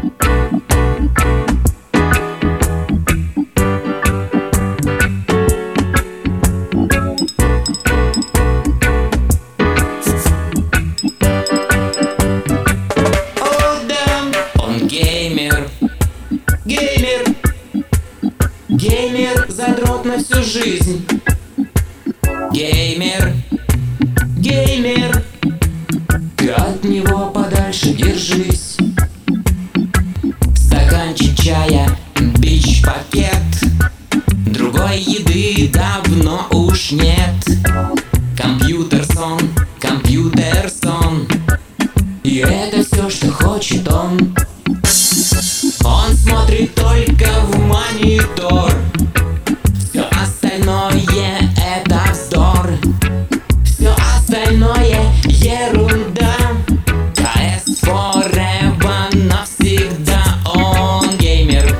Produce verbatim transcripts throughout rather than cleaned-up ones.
Геймер, геймер, задрот на всю жизнь. Геймер, геймер, ты от него подальше держись. Стаканчик чая, бич-пакет, другой еды давно уж нет. Компьютер сон, компьютер сон, и это все, что хочет он. Он смотрит только в монитор, все остальное это вздор, все остальное ерунда. КС forever, навсегда. Он геймер.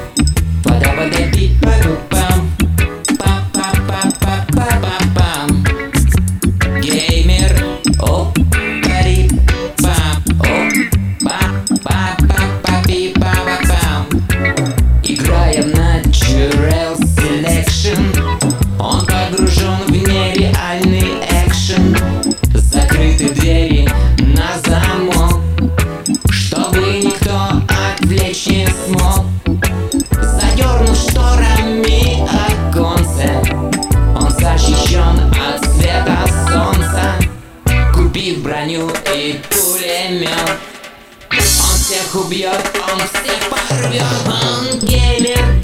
Геймер. О, пари, пап, о, па, па, па, папи, па, па, па. Играем на Natural Selection. Он погружен в нереальный экшен. Закрыты двери на замок, чтобы никто отвлечь не смог. Задернув шторами оконце, он защищен от света солнца. Купив броню и пулемет, он всех убьет, он всех порвет. Он геймер,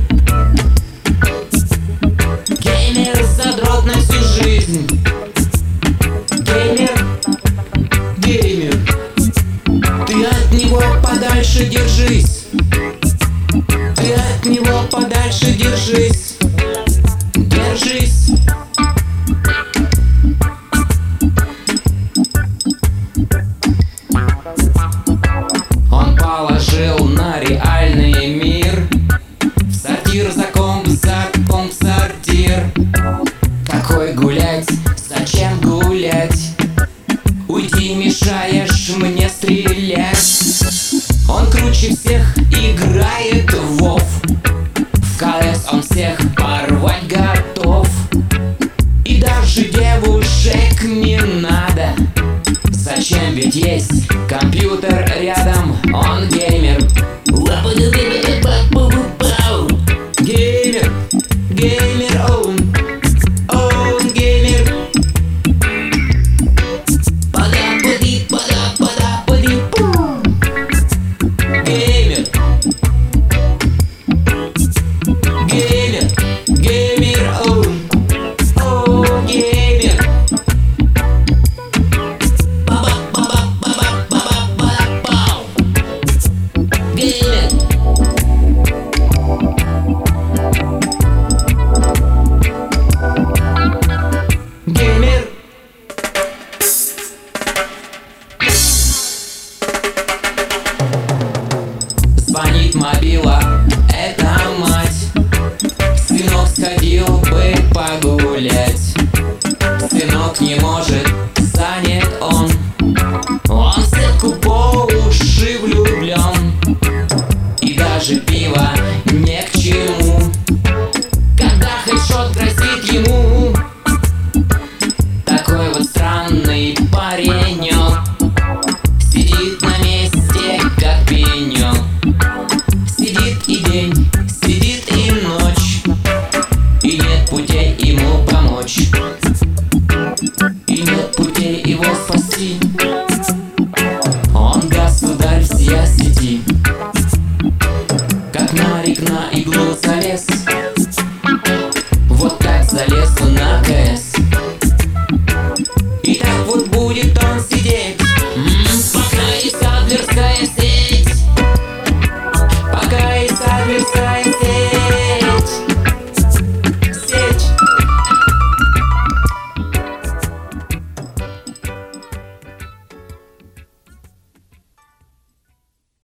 геймер, задрот на всю жизнь. Геймер, геймер, ты от него подальше держись. Ты от него подальше держись. Держись. Он положил на реальный мир. В сортир за комп, за комп сортир. Какой гулять? Зачем гулять? Уйди, мешаешь мне стрелять. Он круче всех играет в вов. В КС он всех порвать готов. И даже девушек не надо. Зачем, ведь есть компьютер рядом. Он геймер. Геймер, геймер, он, он геймер. Пада-пади, пада-пада-пади, пум. Геймер, геймер, геймер, он, он геймер. Ба-ба-ба-ба-ба-ба-ба-ба-ба. Геймер. Геймер. Звонит мобила, это мать. Сынок сходил бы погулять. Сынок не может, занят он. Он в сетку по уши влюблен. И даже пиво не к чему, когда хедшот грозит ему. Такой вот странный паренек сидит на месте, как пенек. Сидит и день, сидит и ночь, и нет путей ему помочь, и нет путей его спасти. Он государь всея сети, как Нарик на иглу залез. Вот так залез он на КС.